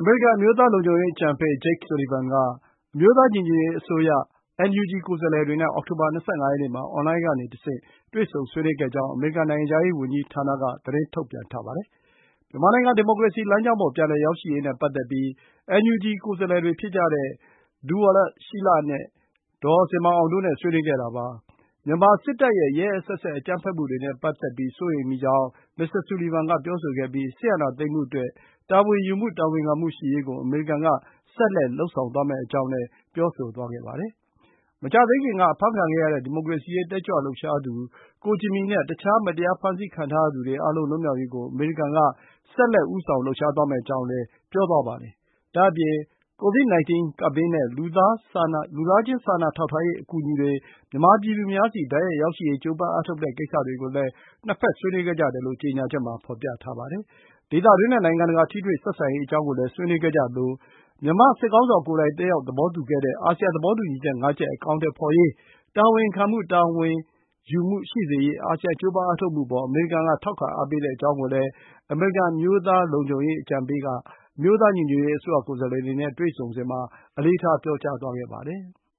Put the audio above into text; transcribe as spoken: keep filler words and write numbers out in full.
အမေရိကန်အမျိုးသားလုံခြုံရေးအကြံပေး Jake Sullivan က အမျိုးသားညီညွတ်ရေးအစိုးရ အန် ယူ ဂျီ ကိုယ်စားလှယ်တွေနဲ့ အောက်တိုဘာ ၂၅ ရက်နေ့မှာ အွန်လိုင်းကနေတဆင့် တွေ့ဆုံဆွေးနွေးခဲ့ကြောင်း အမေရိကန်နိုင်ငံခြားရေးဝန်ကြီးဌာနက သတင်းထုတ်ပြန်ထားပါတယ်။ မြန်မာနိုင်ငံ ဒီမိုကရေစီလမ်းကြောင်းပေါ် ပြန်လည်ရောက်ရှိရေးနဲ့ပတ်သက်ပြီး အန် ယူ ဂျီ ကိုယ်စားလှယ်တွေဖြစ်ကြတဲ့ ဒူဝါလရှီးလနဲ့ ဒေါ်ဇင်မာအောင်တို့နဲ့ ဆွေးနွေးခဲ့တာပါ။ မြန်မာစစ်တပ်ရဲ့ ရက်ရက်စက်စက် အကြမ်းဖက်မှုတွေနဲ့ပတ်သက်ပြီး စိုးရိမ်မိကြောင်း မစ္စတာဆူလီဗန်က ပြောဆိုခဲ့ပြီး စစ်အာဏာသိမ်းမှုအတွက် တာဝန်ယူမှု တာဝန်ခံမှုရှိရေးကို အမေရိကန်က ဆက်လက်လုပ်ဆောင်သွားမယ့်အကြောင်းလည်း ပြောဆိုသွားခဲ့ပါတယ်။ မကြာသေးခင်က အဖမ်းခံခဲ့ရတဲ့ ဒီမိုကရေစီရေးတက်ကြွလှုပ်ရှားသူ ကိုဂျင်မီနဲ့ တခြား မတရားဖမ်းဆီးခံထားရသူတွေအားလုံး လွတ်မြောက်ရေးကို အမေရိကန်က ဆက်လက် ဦးဆောင်လှုပ်ရှားသွားမယ့်အကြောင်းလည်း ပြောသွားပါတယ်။ ဒါ့အပြင် ကိုဗစ် ၁၉ ကပ်ဘေးနဲ့ လူသားချင်းစာနာထောက်ထားရေးအကူအညီတွေ မြန်မာပြည်သူများဆီ တိုက်ရိုက်ရောက်ရှိရေး ကြိုးပမ်းအားထုတ်တဲ့ကိစ္စတွေကိုလည်း နှစ်ဘက်ဆွေးနွေးခဲ့ကြတယ်လို့ ကြေညာချက်မှာ ဖော်ပြထားပါတယ်။ ဒေသတွင်းနဲ့ နိုင်ငံတကာ ထိတွေ့ဆက်ဆံရေးအကြောင်းကိုလည်း ဆွေးနွေးခဲ့ကြသလို မြန်မာစစ်ခေါင်းဆောင်ကိုယ်တိုင် တက်ရောက်သဘောတူခဲ့တဲ့ အာဆီယံသဘောတူညီချက် ငါး ချက် အကောင်အထည်ဖော်ရေး၊ တာဝန်ခံမှု တာဝန်ယူမှုရှိစေရေး အာဆီယံ ကြိုးပမ်းအားထုတ်မှုအပေါ် အမေရိကန်က ထောက်ခံအားပေးကြောင်းကိုလည်း အမေရိကန် အမျိုးသားလုံခြုံရေးအကြံပေးက အမျိုးသားညီညွတ်ရေးအစိုးရ ကိုယ်စားလှယ်တွေနဲ့ တွေ့ဆုံစဉ်မှာ အလေးထား ပြောကြားသွားခဲ့ပါတယ်။